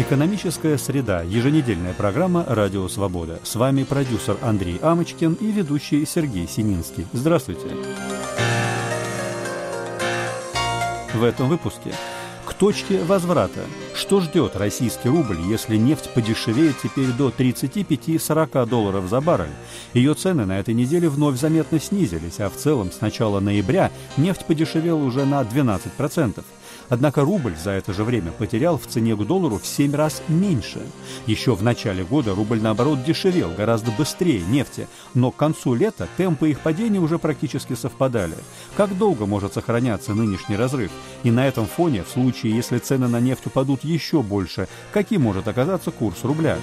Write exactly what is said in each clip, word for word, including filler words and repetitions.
Экономическая среда. Еженедельная программа «Радио Свобода». С вами продюсер Андрей Амочкин и ведущий Сергей Сининский. Здравствуйте. В этом выпуске. К точке возврата. Что ждет российский рубль, если нефть подешевеет теперь до тридцати пяти - сорока долларов за баррель? Ее цены на этой неделе вновь заметно снизились, а в целом с начала ноября нефть подешевела уже на двенадцать процентов. Однако рубль за это же время потерял в цене к доллару в семь раз меньше. Еще в начале года рубль, наоборот, дешевел гораздо быстрее нефти, но к концу лета темпы их падения уже практически совпадали. Как долго может сохраняться нынешний разрыв? И на этом фоне, в случае, если цены на нефть упадут еще больше, каким может оказаться курс рубля?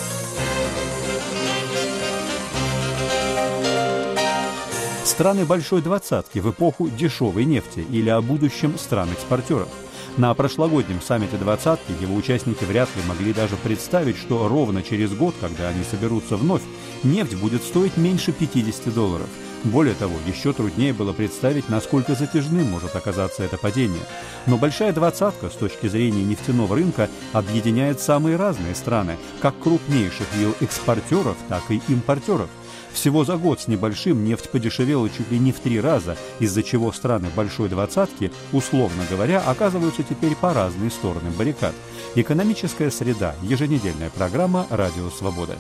Страны Большой Двадцатки в эпоху дешевой нефти или о будущем стран-экспортеров. На прошлогоднем саммите двадцатки его участники вряд ли могли даже представить, что ровно через год, когда они соберутся вновь, нефть будет стоить меньше пятидесяти долларов. Более того, еще труднее было представить, насколько затяжным может оказаться это падение. Но Большая Двадцатка с точки зрения нефтяного рынка объединяет самые разные страны, как крупнейших ее экспортеров, так и импортеров. Всего за год с небольшим нефть подешевела чуть ли не в три раза, из-за чего страны Большой Двадцатки, условно говоря, оказываются теперь по разные стороны баррикад. Экономическая среда. Еженедельная программа «Радио Свобода».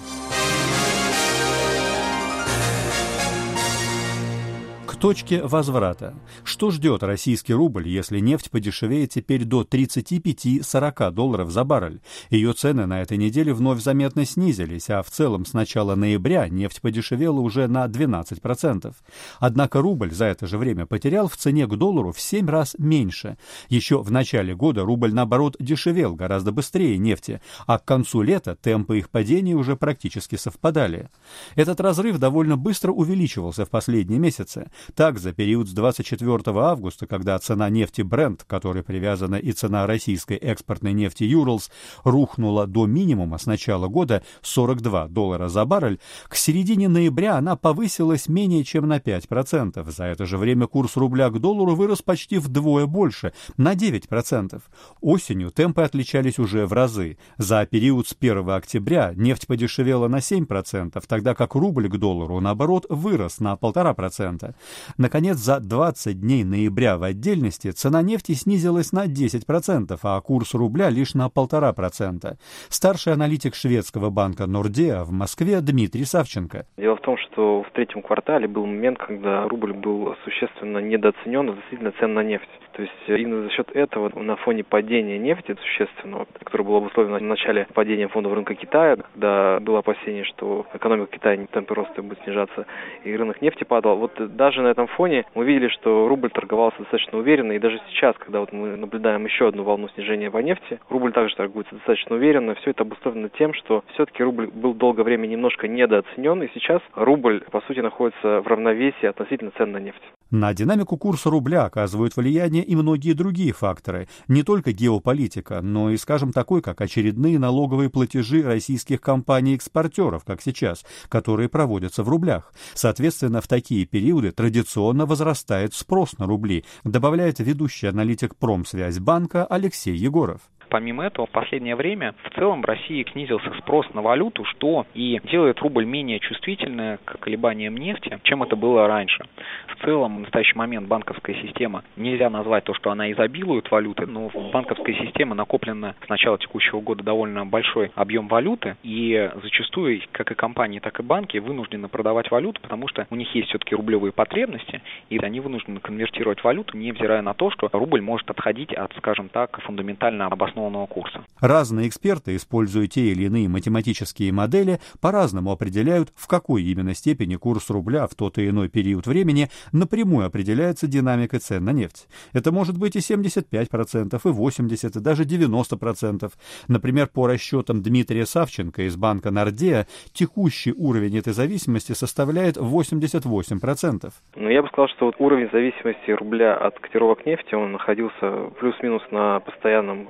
К точке возврата. Что ждет российский рубль, если нефть подешевеет теперь до тридцати пяти - сорока долларов за баррель? Ее цены на этой неделе вновь заметно снизились, а в целом с начала ноября нефть подешевела уже на двенадцать процентов. Однако рубль за это же время потерял в цене к доллару в семь раз меньше. Еще в начале года рубль, наоборот, дешевел гораздо быстрее нефти, а к концу лета темпы их падения уже практически совпадали. Этот разрыв довольно быстро увеличивался в последние месяцы. Так, за период с двадцать четвёртого августа, когда цена нефти Brent, к которой привязана и цена российской экспортной нефти Urals, рухнула до минимума с начала года сорок два доллара за баррель, к середине ноября она повысилась менее чем на пять процентов. За это же время курс рубля к доллару вырос почти вдвое больше, на девять процентов. Осенью темпы отличались уже в разы. За период с первого октября нефть подешевела на семь процентов, тогда как рубль к доллару, наоборот, вырос на полтора процента. Наконец, за двадцать дней ноября в отдельности цена нефти снизилась на десять процентов, а курс рубля лишь на полтора процента. Старший аналитик шведского банка Nordea в Москве Дмитрий Савченко. Дело в том, что в третьем квартале был момент, когда рубль был существенно недооценен относительно цен на нефть. То есть именно за счет этого на фоне падения нефти существенного, которое было обусловлено в начале падения фондового рынка Китая, когда было опасение, что экономика Китая темпы роста будет снижаться и рынок нефти падал, вот даже на этом фоне мы видели, что рубль торговался достаточно уверенно, и даже сейчас, когда вот мы наблюдаем еще одну волну снижения по нефти, рубль также торгуется достаточно уверенно. Все это обусловлено тем, что все-таки рубль был долгое время немножко недооценен, и сейчас рубль, по сути, находится в равновесии относительно цен на нефть. На динамику курса рубля оказывают влияние и многие другие факторы, не только геополитика, но и, скажем, такой, как очередные налоговые платежи российских компаний-экспортеров, как сейчас, которые проводятся в рублях. Соответственно, в такие периоды традиционно возрастает спрос на рубли, добавляет ведущий аналитик Промсвязьбанка Алексей Егоров. Помимо этого, в последнее время в целом в России снизился спрос на валюту, что и делает рубль менее чувствительным к колебаниям нефти, чем это было раньше. В целом, в настоящий момент банковская система, нельзя назвать то, что она изобилует валютой, но в банковской системе накоплено с начала текущего года довольно большой объем валюты, и зачастую, как и компании, так и банки вынуждены продавать валюту, потому что у них есть все-таки рублевые потребности, и они вынуждены конвертировать валюту, невзирая на то, что рубль может отходить от, скажем так, фундаментально обоснованного курса. Разные эксперты, используя те или иные математические модели, по-разному определяют, в какой именно степени курс рубля в тот или иной период времени напрямую определяется динамикой цен на нефть. Это может быть и семьдесят пять процентов, и восемьдесят процентов, и даже девяносто процентов. Например, по расчетам Дмитрия Савченко из банка Nordea, текущий уровень этой зависимости составляет восемьдесят восемь процентов. Но я бы сказал, что вот уровень зависимости рубля от котировок нефти, он находился плюс-минус на постоянном уровне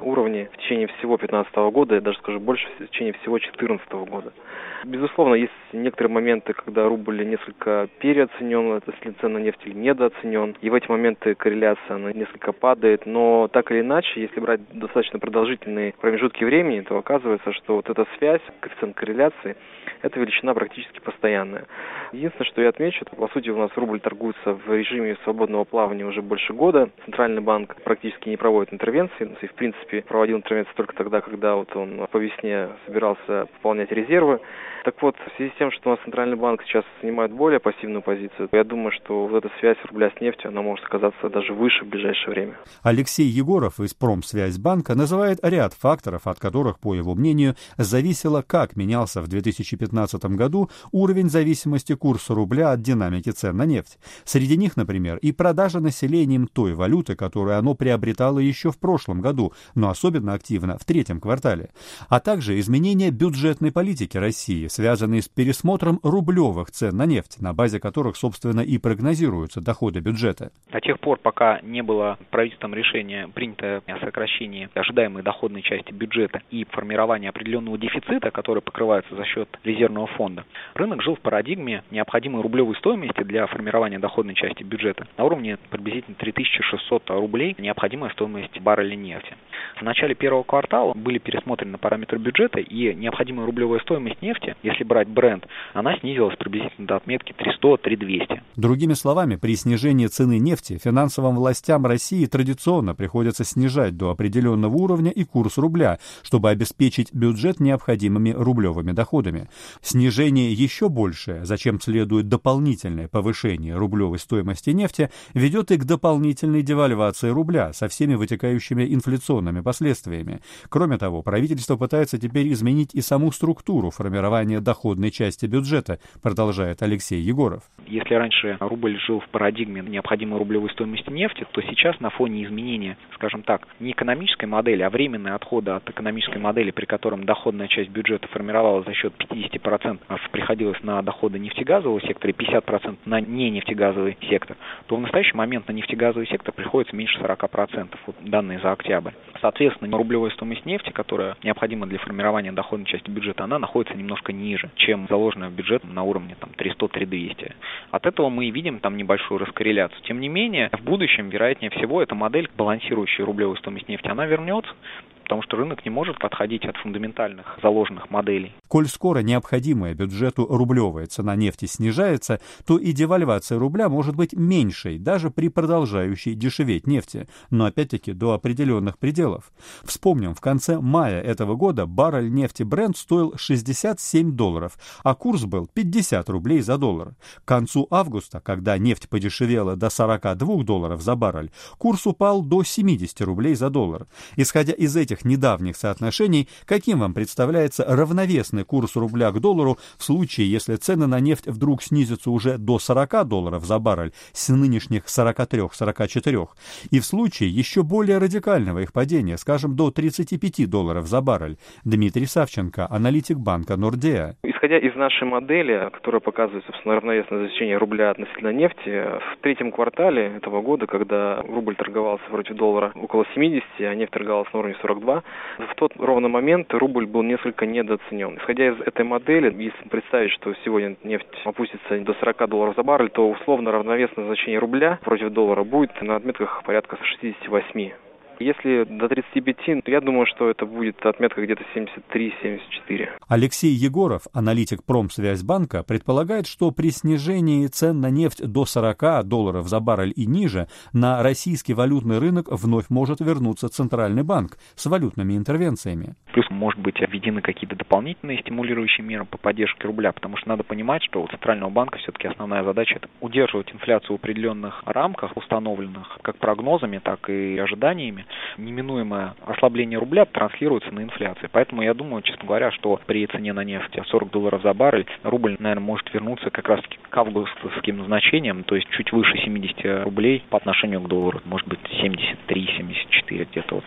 снижение в течение всего две тысячи пятнадцатого года, я даже скажу больше, в течение всего две тысячи четырнадцатого года. Безусловно, есть некоторые моменты, когда рубль несколько переоценен, если цена на нефть или недооценен, и в эти моменты корреляция она несколько падает, но так или иначе, если брать достаточно продолжительные промежутки времени, то оказывается, что вот эта связь, коэффициент корреляции, эта величина практически постоянная. Единственное, что я отмечу, по сути у нас рубль торгуется в режиме свободного плавания уже больше года. Центральный банк практически не проводит интервенции, и в принципе проводил интервенции только тогда, когда вот он по весне собирался пополнять резервы. Так вот, в связи с тем, что у нас Центральный банк сейчас занимает более пассивную позицию, я думаю, что вот эта связь рубля с нефтью, она может оказаться даже выше в ближайшее время. Алексей Егоров из Промсвязьбанка называет ряд факторов, от которых, по его мнению, зависело, как менялся в две тысячи пятнадцатом году уровень зависимости курса рубля от динамики цен на нефть. Среди них, например, и продажа населением той валюты, которую оно приобретало еще в прошлом году, но особенно активно в третьем квартале, а также изменение бюджетной политики России, связанные с пересмотром рублевых цен на нефть, на базе которых, собственно, и прогнозируются доходы бюджета. До тех пор, пока не было правительством решения принято о сокращении ожидаемой доходной части бюджета и формировании определенного дефицита, который покрывается за счет резервного фонда, рынок жил в парадигме необходимой рублевой стоимости для формирования доходной части бюджета на уровне приблизительно три тысячи шестьсот рублей, необходимая стоимость барреля нефти. В начале первого квартала были пересмотрены параметры бюджета, и необходимая рублевая стоимость нефти, если брать бренд, она снизилась приблизительно до отметки три сто — три двести. Другими словами, при снижении цены нефти финансовым властям России традиционно приходится снижать до определенного уровня и курс рубля, чтобы обеспечить бюджет необходимыми рублевыми доходами. Снижение еще большее, зачем следует дополнительное повышение рублевой стоимости нефти, ведет и к дополнительной девальвации рубля со всеми вытекающими инфляционными последствиями. Кроме того, правительство пытается теперь изменить и саму структуру формирования доходной части бюджета, продолжает Алексей Егоров. Если раньше рубль жил в парадигме необходимой рублевой стоимости нефти, то сейчас на фоне изменения, скажем так, не экономической модели, а временной отхода от экономической модели, при котором доходная часть бюджета формировалась за счет пятьдесят процентов, приходилось на доходы нефтегазового сектора и пятьдесят процентов на ненефтегазовый сектор, то в настоящий момент на нефтегазовый сектор приходится меньше сорок процентов, вот данные за октябрь. Соответственно, рублевая стоимость нефти, которая необходима для формирования доходной части бюджета, она находится немножко ниже, чем заложенная в бюджет на уровне там, три сто — три двести. От этого мы и видим там небольшую раскорреляцию. Тем не менее, в будущем, вероятнее всего, эта модель, балансирующая рублевую стоимость нефти, она вернется, потому что рынок не может отходить от фундаментальных заложенных моделей. Коль скоро необходимая бюджету рублевая цена нефти снижается, то и девальвация рубля может быть меньшей, даже при продолжающей дешеветь нефти, но опять-таки до определенных пределов. Вспомним, в конце мая этого года баррель нефти Brent стоил шестьдесят семь долларов, а курс был пятьдесят рублей за доллар. К концу августа, когда нефть подешевела до сорок два долларов за баррель, курс упал до семьдесят рублей за доллар. Исходя из этих недавних соотношений, каким вам представляется равновесный курс рубля к доллару в случае, если цены на нефть вдруг снизятся уже до сорок долларов за баррель с нынешних сорок три — сорок четыре, и в случае еще более радикального их падения, скажем, до тридцать пять долларов за баррель? Дмитрий Савченко, аналитик банка Нордеа. Исходя из нашей модели, которая показывает, собственно, равновесное значение рубля относительно нефти, в третьем квартале этого года, когда рубль торговался против доллара около семидесяти, а нефть торговалась на уровне сорок два, в тот ровно момент рубль был несколько недооценен. Исходя из этой модели, если представить, что сегодня нефть опустится до сорок долларов за баррель, то условно равновесное значение рубля против доллара будет на отметках порядка шестьдесят восемь. Если до тридцати пяти, то я думаю, что это будет отметка где-то семьдесят три — семьдесят четыре. Алексей Егоров, аналитик Промсвязьбанка, предполагает, что при снижении цен на нефть до сорока долларов за баррель и ниже на российский валютный рынок вновь может вернуться Центральный банк с валютными интервенциями. Плюс, может быть, введены какие-то дополнительные стимулирующие меры по поддержке рубля, потому что надо понимать, что у Центрального банка все-таки основная задача – это удерживать инфляцию в определенных рамках, установленных как прогнозами, так и ожиданиями. Неминуемое ослабление рубля транслируется на инфляцию. Поэтому я думаю, честно говоря, что при цене на нефть сорок долларов за баррель рубль, наверное, может вернуться как раз к августовским значениям, то есть чуть выше семидесяти рублей по отношению к доллару. Может быть, семьдесят три — семьдесят четыре, где-то вот так.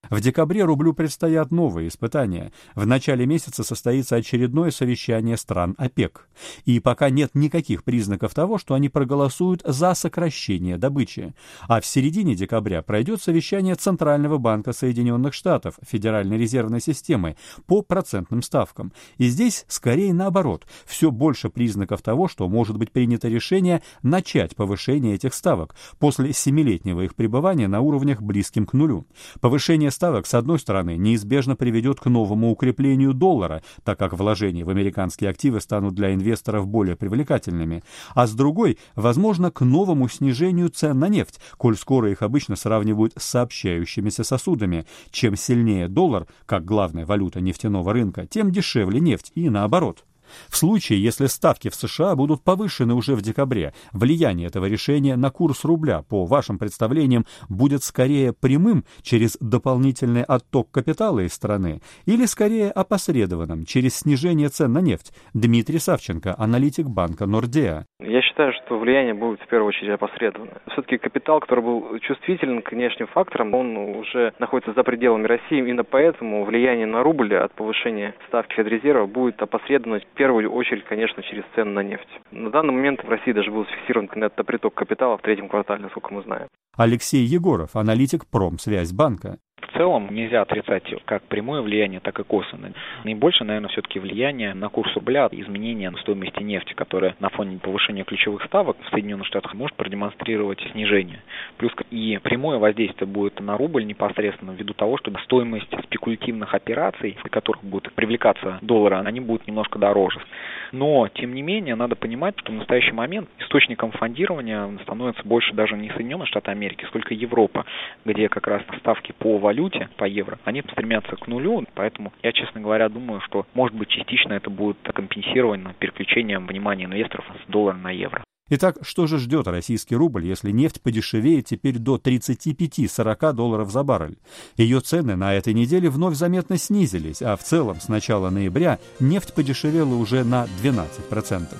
В декабре рублю предстоят новые испытания. В начале месяца состоится очередное совещание стран ОПЕК. И пока нет никаких признаков того, что они проголосуют за сокращение добычи. А в середине декабря пройдет совещание Центрального банка Соединенных Штатов, Федеральной резервной системы, по процентным ставкам. И здесь скорее наоборот. Все больше признаков того, что может быть принято решение начать повышение этих ставок после семилетнего их пребывания на уровнях близким к нулю. Повышение ставок, с одной стороны, неизбежно приведет к новому укреплению доллара, так как вложения в американские активы станут для инвесторов более привлекательными, а с другой, возможно, к новому снижению цен на нефть, коль скоро их обычно сравнивают с сообщающимися сосудами. Чем сильнее доллар, как главная валюта нефтяного рынка, тем дешевле нефть, и наоборот. В случае, если ставки в США будут повышены уже в декабре, влияние этого решения на курс рубля, по вашим представлениям, будет скорее прямым через дополнительный отток капитала из страны или скорее опосредованным через снижение цен на нефть? Дмитрий Савченко, аналитик банка Нордеа. Я считаю, что влияние будет в первую очередь опосредованное. Все-таки капитал, который был чувствителен к внешним факторам, он уже находится за пределами России. Именно поэтому влияние на рубль от повышения ставки Федрезерва будет опосредовано в первую очередь, конечно, через цены на нефть. На данный момент в России даже был зафиксирован нетто-приток капитала в третьем квартале, насколько мы знаем. Алексей Егоров, аналитик Промсвязьбанка. В целом нельзя отрицать как прямое влияние, так и косвенное. Наибольшее, наверное, все-таки влияние на курс рубля, изменение стоимости нефти, которое на фоне повышения ключевых ставок в Соединенных Штатах может продемонстрировать снижение. Плюс и прямое воздействие будет на рубль непосредственно ввиду того, что стоимость спекулятивных операций, при которых будут привлекаться доллары, они будут немножко дороже. Но, тем не менее, надо понимать, что в настоящий момент источником фондирования становится больше даже не Соединенные Штаты Америки, сколько Европа, где как раз ставки по валюте, по евро, они стремятся к нулю, поэтому я, честно говоря, думаю, что, может быть, частично это будет компенсировано переключением внимания инвесторов с доллара на евро. Итак, что же ждет российский рубль, если нефть подешевеет теперь до тридцати пяти — сорока долларов за баррель? Ее цены на этой неделе вновь заметно снизились, а в целом с начала ноября нефть подешевела уже на двенадцать процентов.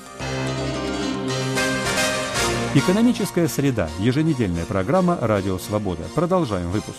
Экономическая среда. Еженедельная программа «Радио Свобода». Продолжаем выпуск.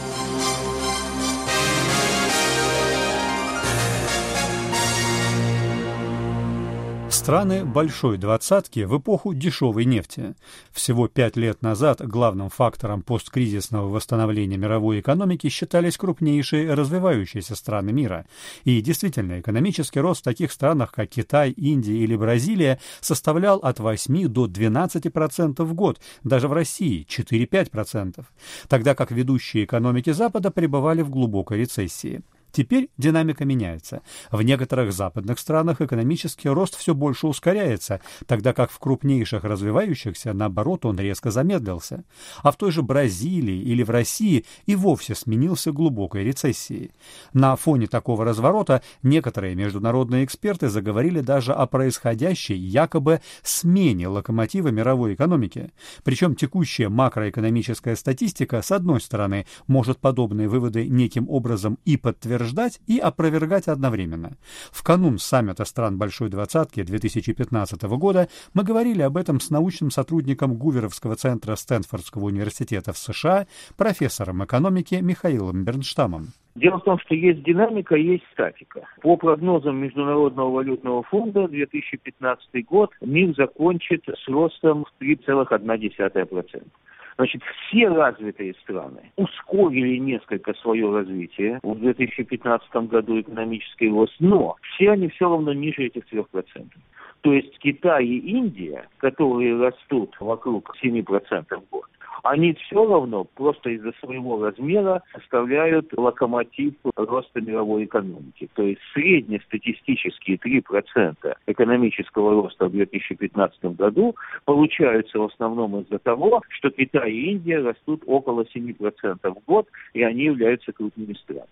Страны Большой Двадцатки в эпоху дешевой нефти. Всего пять лет назад главным фактором посткризисного восстановления мировой экономики считались крупнейшие развивающиеся страны мира. И действительно, экономический рост в таких странах, как Китай, Индия или Бразилия, составлял от восьми до двенадцати процентов в год, даже в России четыре-пять процентов, тогда как ведущие экономики Запада пребывали в глубокой рецессии. Теперь динамика меняется. В некоторых западных странах экономический рост все больше ускоряется, тогда как в крупнейших развивающихся, наоборот, он резко замедлился. А в той же Бразилии или в России и вовсе сменился глубокой рецессией. На фоне такого разворота некоторые международные эксперты заговорили даже о происходящей якобы смене локомотива мировой экономики. Причем текущая макроэкономическая статистика, с одной стороны, может подобные выводы неким образом и подтверждать, и опровергать одновременно. В канун саммита стран Большой Двадцатки две тысячи пятнадцатого года мы говорили об этом с научным сотрудником Гуверовского центра Стэнфордского университета в США, профессором экономики Михаилом Бернштамом. Дело в том, что есть динамика, есть статика. По прогнозам Международного валютного фонда, две тысячи пятнадцатый год мир закончит с ростом в три целых одна десятая процента. Значит, все развитые страны ускорили несколько свое развитие в две тысячи пятнадцатом году, экономический рост, но все они все равно ниже этих трех процентов. То есть Китай и Индия, которые растут вокруг семи процентов в год, они все равно просто из-за своего размера составляют локомотив роста мировой экономики. То есть среднестатистические три процента экономического роста в две тысячи пятнадцатом году получаются в основном из-за того, что Китай и Индия растут около семи процентов в год, и они являются крупными странами.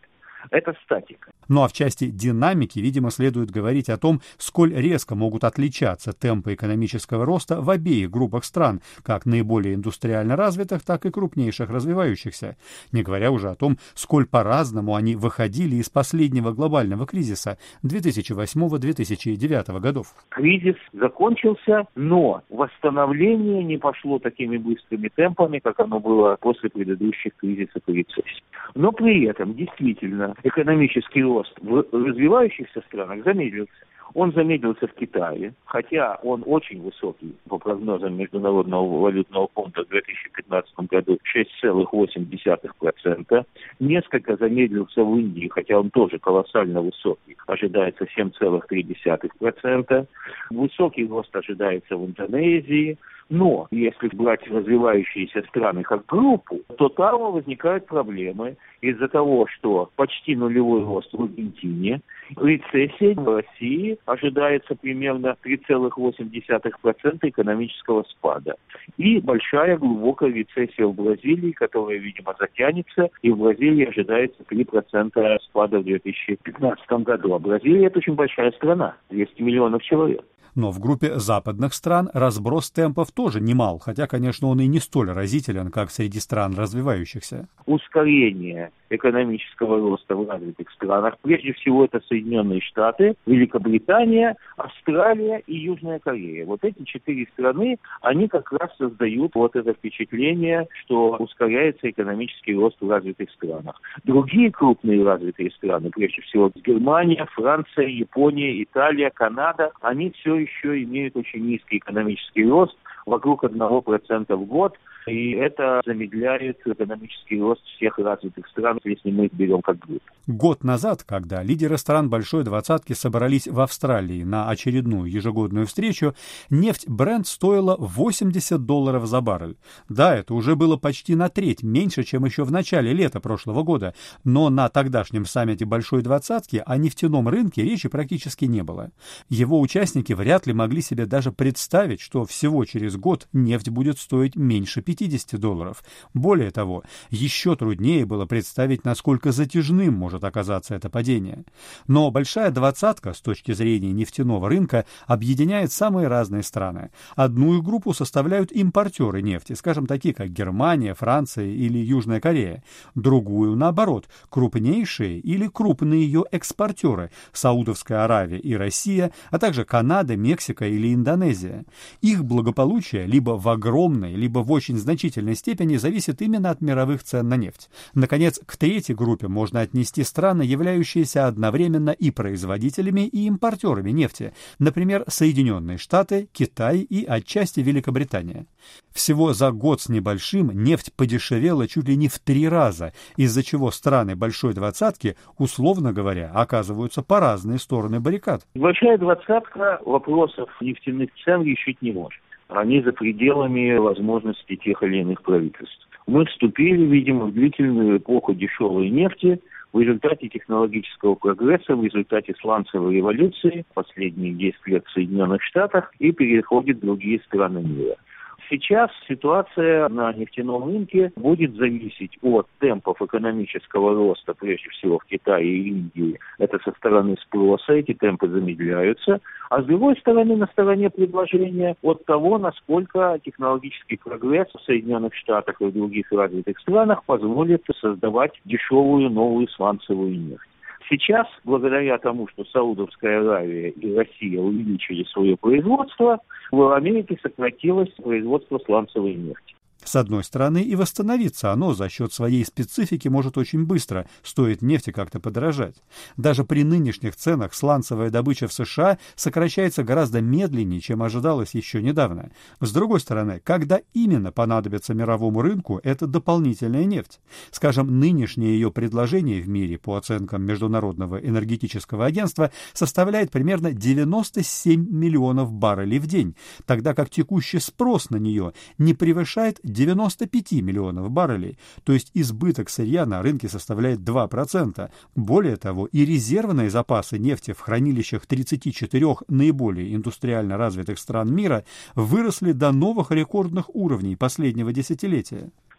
Это статика. Ну а в части динамики, видимо, следует говорить о том, сколь резко могут отличаться темпы экономического роста в обеих группах стран, как наиболее индустриально развитых, так и крупнейших развивающихся. Не говоря уже о том, сколь по-разному они выходили из последнего глобального кризиса две тысячи восьмого — две тысячи девятого годов. Кризис закончился, но восстановление не пошло такими быстрыми темпами, как оно было после предыдущих кризисов и рецессий. Но при этом действительно экономический рост в развивающихся странах замедлился. Он замедлился в Китае, хотя он очень высокий, по прогнозам Международного валютного фонда в две тысячи пятнадцатом году шесть целых восемь десятых процента. Несколько замедлился в Индии, хотя он тоже колоссально высокий, ожидается семь целых три десятых процента. Высокий рост ожидается в Индонезии. Но если брать развивающиеся страны как группу, то там возникают проблемы из-за того, что почти нулевой рост в Аргентине, рецессия в России ожидается примерно три целых восемь десятых процента экономического спада. И большая глубокая рецессия в Бразилии, которая, видимо, затянется, и в Бразилии ожидается три процента спада в две тысячи пятнадцатом году. А Бразилия – это очень большая страна, двести миллионов человек. Но в группе западных стран разброс темпов тоже немал, хотя, конечно, он и не столь разителен, как среди стран развивающихся. Ускорение экономического роста в развитых странах, прежде всего это Соединенные Штаты, Великобритания, Австралия и Южная Корея. Вот эти четыре страны, они как раз создают вот это впечатление, что ускоряется экономический рост в развитых странах. Другие крупные развитые страны, прежде всего Германия, Франция, Япония, Италия, Канада, они все еще имеют очень низкий экономический рост, вокруг одного процента в год, и это замедляет экономический рост всех развитых стран, если мы их берем как группу. Год назад, когда лидеры стран Большой Двадцатки собрались в Австралии на очередную ежегодную встречу, нефть Brent стоила восемьдесят долларов за баррель. Да, это уже было почти на треть меньше, чем еще в начале лета прошлого года, но на тогдашнем саммите Большой Двадцатки о нефтяном рынке речи практически не было. Его участники вряд ли могли себе даже представить, что всего через год нефть будет стоить меньше пятидесяти долларов. Более того, еще труднее было представить, насколько затяжным может оказаться это падение. Но Большая Двадцатка с точки зрения нефтяного рынка объединяет самые разные страны. Одну их группу составляют импортеры нефти, скажем, такие как Германия, Франция или Южная Корея. Другую, наоборот, крупнейшие или крупные ее экспортеры – Саудовская Аравия и Россия, а также Канада, Мексика или Индонезия. Их благополучие либо в огромной, либо в очень значительной степени зависит именно от мировых цен на нефть. Наконец, к третьей группе можно отнести страны, являющиеся одновременно и производителями, и импортерами нефти, например, Соединенные Штаты, Китай и отчасти Великобритания. Всего за год с небольшим нефть подешевела чуть ли не в три раза, из-за чего страны Большой Двадцатки, условно говоря, оказываются по разные стороны баррикад. Большая Двадцатка вопросов нефтяных цен решить не может. Они за пределами возможностей тех или иных правительств. Мы вступили, видимо, в длительную эпоху дешевой нефти в результате технологического прогресса, в результате сланцевой революции, последние десять лет в Соединенных Штатах, и переходят в другие страны мира. Сейчас ситуация на нефтяном рынке будет зависеть от темпов экономического роста, прежде всего в Китае и Индии. Это со стороны спроса, эти темпы замедляются. А с другой стороны, на стороне предложения, от того, насколько технологический прогресс в Соединенных Штатах и в других развитых странах позволит создавать дешевую новую сланцевую нефть. Сейчас, благодаря тому, что Саудовская Аравия и Россия увеличили свое производство, в Америке сократилось производство сланцевой нефти. С одной стороны, и восстановиться оно за счет своей специфики может очень быстро, стоит нефти как-то подорожать. Даже при нынешних ценах сланцевая добыча в США сокращается гораздо медленнее, чем ожидалось еще недавно. С другой стороны, когда именно понадобится мировому рынку эта дополнительная нефть? Скажем, нынешнее ее предложение в мире, по оценкам Международного энергетического агентства, составляет примерно девяносто семь миллионов баррелей в день, тогда как текущий спрос на нее не превышает девяносто пять миллионов баррелей, то есть избыток сырья на рынке составляет два процента. Более того, и резервные запасы нефти в хранилищах тридцати четырёх наиболее индустриально развитых стран мира выросли до новых рекордных уровней последнего десятилетия.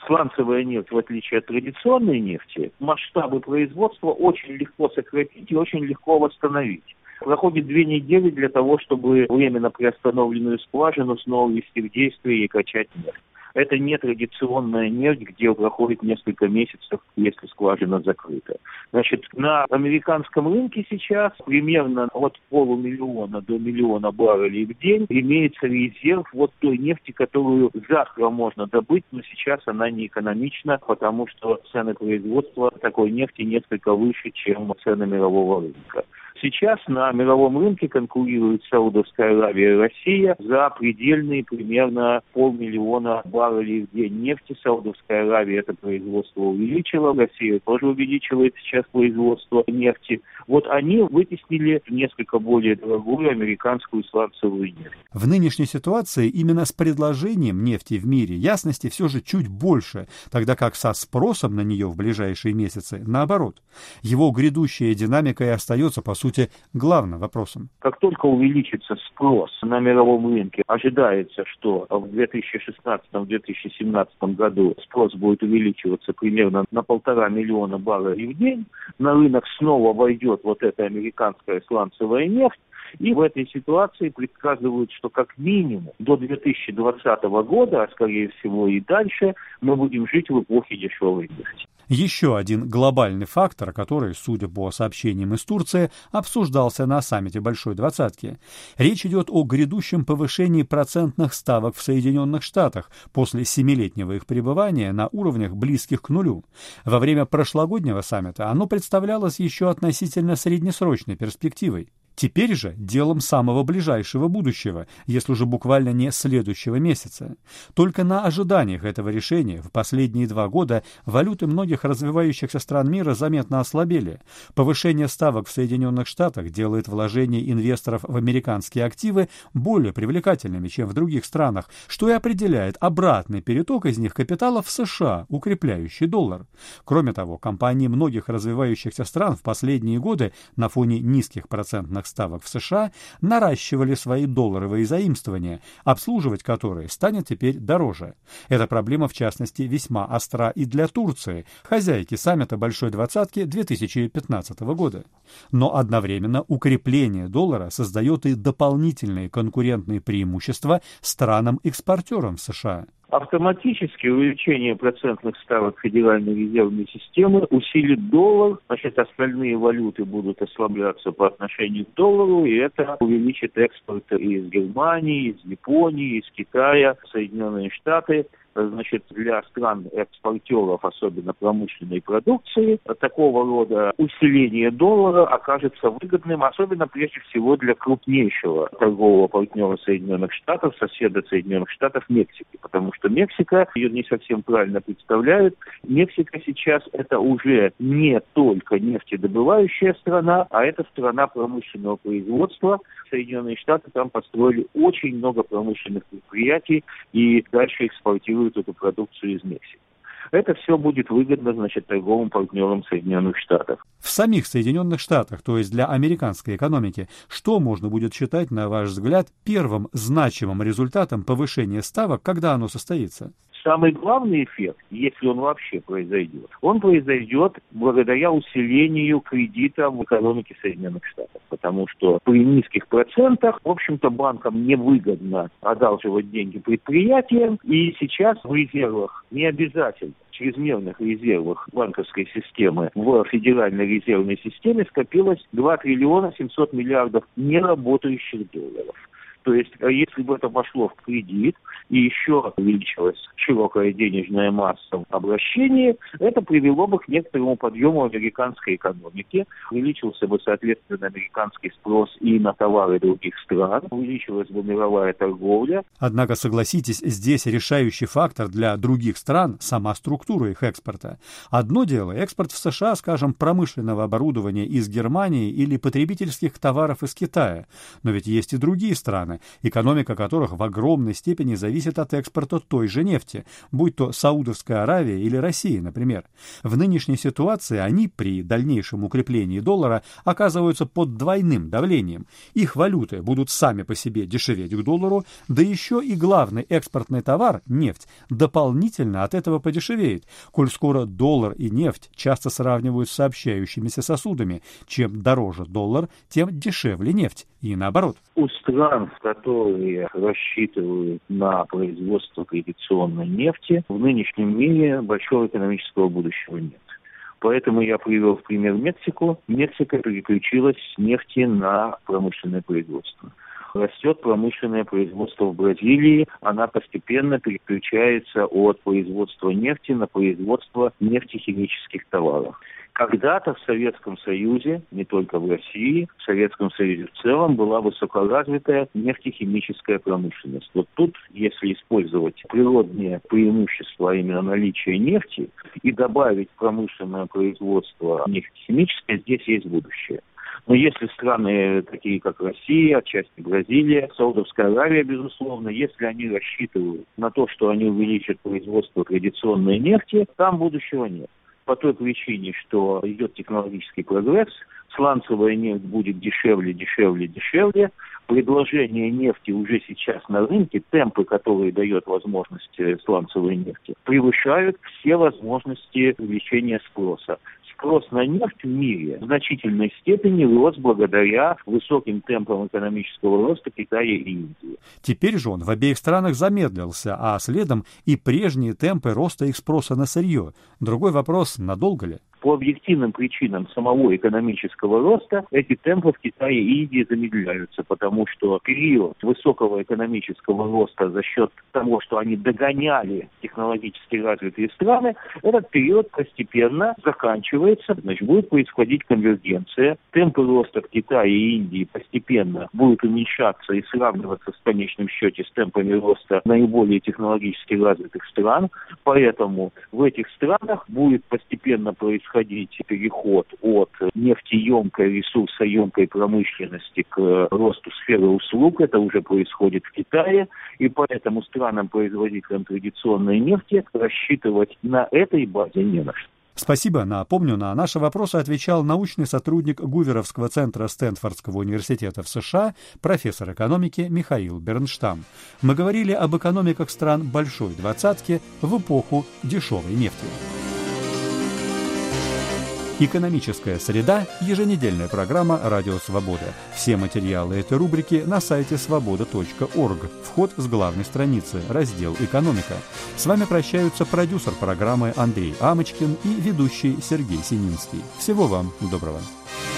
сланцевая нефть, в отличие от традиционной нефти, масштабы производства очень легко сократить и очень легко восстановить. Проходит две недели для того, чтобы временно приостановленную скважину снова ввести в действие и качать нефть. Это не традиционная нефть, где проходит несколько месяцев, если скважина закрыта. Значит, на американском рынке сейчас примерно от полумиллиона до миллиона баррелей в день имеется резерв вот той нефти, которую завтра можно добыть, но сейчас она не экономична, потому что цены производства такой нефти несколько выше, чем цены мирового рынка. Сейчас на мировом рынке конкурируют Саудовская Аравия и Россия за предельные примерно полмиллиона баррелей в день нефти. Саудовская Аравия это производство увеличила, Россия тоже увеличивает сейчас производство нефти. Вот они вытеснили несколько более дорогую американскую сланцевую нефть. В нынешней ситуации именно с предложением нефти в мире ясности все же чуть больше, тогда как со спросом на нее в ближайшие месяцы наоборот. Его грядущая динамика и остается, по сути, главным вопросом. Как только увеличится спрос на мировом рынке, ожидается, что в две тысячи шестнадцатом — две тысячи семнадцатом году спрос будет увеличиваться примерно на полтора миллиона баррелей в день, на рынок снова войдет вот эта американская сланцевая нефть, и в этой ситуации предсказывают, что как минимум до две тысячи двадцатого года, а скорее всего и дальше, мы будем жить в эпохе дешевой нефти. Еще один глобальный фактор, который, судя по сообщениям из Турции, обсуждался на саммите Большой Двадцатки. Речь идет о грядущем повышении процентных ставок в Соединенных Штатах после семилетнего их пребывания на уровнях близких к нулю. Во время прошлогоднего саммита оно представлялось еще относительно среднесрочной перспективой. Теперь же делом самого ближайшего будущего, если уже буквально не следующего месяца. Только на ожиданиях этого решения в последние два года валюты многих развивающихся стран мира заметно ослабели. Повышение ставок в Соединенных Штатах делает вложения инвесторов в американские активы более привлекательными, чем в других странах, что и определяет обратный переток из них капитала в США, укрепляющий доллар. Кроме того, компании многих развивающихся стран в последние годы на фоне низких процентных ставок в США наращивали свои долларовые заимствования, обслуживать которые станет теперь дороже. Эта проблема, в частности, весьма остра и для Турции, хозяйки саммита Большой Двадцатки две тысячи пятнадцатого года. Но одновременно укрепление доллара создает и дополнительные конкурентные преимущества странам-экспортерам в США. Автоматически увеличение процентных ставок Федеральной резервной системы усилит доллар, значит, остальные валюты будут ослабляться по отношению к доллару, и это увеличит экспорт из Германии, из Японии, из Китая, Соединенные Штаты. Значит, для стран-экспортеров, особенно промышленной продукции, такого рода усиление доллара окажется выгодным, особенно прежде всего для крупнейшего торгового партнера Соединенных Штатов, соседа Соединенных Штатов Мексики, потому что Мексика, ее не совсем правильно представляют, Мексика сейчас это уже не только нефтедобывающая страна, а это страна промышленного производства. Соединенные Штаты там построили очень много промышленных предприятий и дальше экспортируют эту продукцию из Мексики. Это все будет выгодно, значит, торговым партнерам Соединенных Штатов. В самих Соединенных Штатах, то есть для американской экономики, что можно будет считать, на ваш взгляд, первым значимым результатом повышения ставок, когда оно состоится? Самый главный эффект, если он вообще произойдет, он произойдет благодаря усилению кредита в экономике Соединенных Штатов. Потому что при низких процентах, в общем-то, банкам невыгодно одалживать деньги предприятиям. И сейчас в резервах не обязательно, чрезмерных резервах банковской системы в Федеральной резервной системе скопилось два триллиона семьсот миллиардов неработающих долларов. То есть, если бы это пошло в кредит и еще увеличилась широкая денежная масса в обращении, это привело бы к некоторому подъему американской экономики, увеличился бы, соответственно, американский спрос и на товары других стран, увеличилась бы мировая торговля. Однако, согласитесь, здесь решающий фактор для других стран – сама структура их экспорта. Одно дело – экспорт в США, скажем, промышленного оборудования из Германии или потребительских товаров из Китая. Но ведь есть и другие страны, страны, экономика которых в огромной степени зависит от экспорта той же нефти, будь то Саудовская Аравия или Россия, например. В нынешней ситуации они при дальнейшем укреплении доллара оказываются под двойным давлением. Их валюты будут сами по себе дешеветь к доллару, да еще и главный экспортный товар, нефть, дополнительно от этого подешевеет, коль скоро доллар и нефть часто сравнивают с сообщающимися сосудами. Чем дороже доллар, тем дешевле нефть, и наоборот. У стран, которые рассчитывают на производство традиционной нефти, в нынешнем мире большого экономического будущего нет. Поэтому я привел в пример Мексику. Мексика переключилась с нефти на промышленное производство. Растет промышленное производство в Бразилии, она постепенно переключается от производства нефти на производство нефтехимических товаров. Когда-то в Советском Союзе, не только в России, в Советском Союзе в целом была высокоразвитая нефтехимическая промышленность. Вот тут, если использовать природные преимущества, а именно наличие нефти, и добавить промышленное производство нефтехимическое, здесь есть будущее. Но если страны, такие как Россия, отчасти Бразилия, Саудовская Аравия, безусловно, если они рассчитывают на то, что они увеличат производство традиционной нефти, там будущего нет. По той причине, что идет технологический прогресс, сланцевая нефть будет дешевле, дешевле, дешевле. Предложение нефти уже сейчас на рынке, темпы, которые дает возможность сланцевой нефти, превышают все возможности увеличения спроса. Спрос на нефть в мире в значительной степени рос благодаря высоким темпам экономического роста Китая и Индии. Теперь же он в обеих странах замедлился, а следом и прежние темпы роста их спроса на сырье. Другой вопрос, надолго ли? По объективным причинам самого экономического роста эти темпы в Китае и Индии замедляются, потому что период высокого экономического роста за счет того, что они догоняли технологически развитые страны, этот период постепенно заканчивается, значит, будет происходить конвергенция. Темпы роста в Китае и Индии постепенно будут уменьшаться и сравниваться в конечном счете с темпами роста наиболее технологически развитых стран, поэтому в этих странах будет постепенно происходить переход от нефтеемкой, ресурсоемкой промышленности к росту сферы услуг. Это уже происходит в Китае, и поэтому странам-производителям традиционной нефти рассчитывать на этой базе не на что. Спасибо. Напомню, на наши вопросы отвечал научный сотрудник Гуверовского центра Стэнфордского университета в США, профессор экономики Михаил Бернштам. Мы говорили об экономиках стран Большой Двадцатки в эпоху дешевой нефти. «Экономическая среда» – еженедельная программа «Радио Свобода». Все материалы этой рубрики на сайте свобода точка орг. Вход с главной страницы, раздел «Экономика». С вами прощаются продюсер программы Андрей Амочкин и ведущий Сергей Сининский. Всего вам доброго.